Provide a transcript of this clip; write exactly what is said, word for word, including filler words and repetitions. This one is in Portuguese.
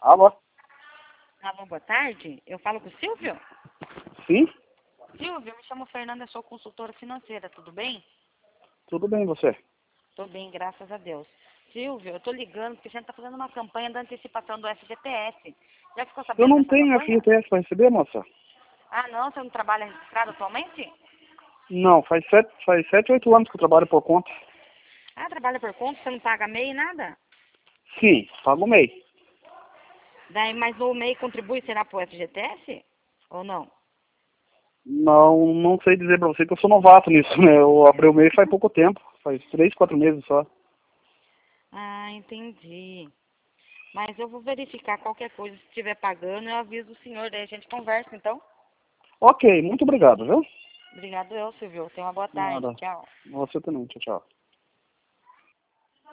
Alô? Alô, boa tarde. Eu falo com o Silvio? Sim? Silvio, eu me chamo Fernanda, sou consultora financeira, tudo bem? Tudo bem, você? Tô bem, graças a Deus. Silvio, eu tô ligando porque a gente tá fazendo uma campanha da antecipação do F G T S. Já ficou Eu sabendo não dessa tenho campanha? F G T S para receber, moça. Ah, não? Você não trabalha registrado atualmente? Não, faz sete, faz sete, oito anos que eu trabalho por conta. Ah, trabalha por conta, você não paga MEI, nada? Sim, pago MEI. Daí, mas o MEI contribui, será pro F G T S? Ou não? Não, não sei dizer para você que eu sou novato nisso, né? Eu abri o MEI faz pouco tempo, faz três, quatro meses só. Ah, entendi. Mas eu vou verificar qualquer coisa, se estiver pagando, eu aviso o senhor, daí a gente conversa, então. Ok, muito obrigado, viu? Obrigado eu, Silvio. Tenha uma boa tarde. Nada. Tchau. Você também, tchau, tchau.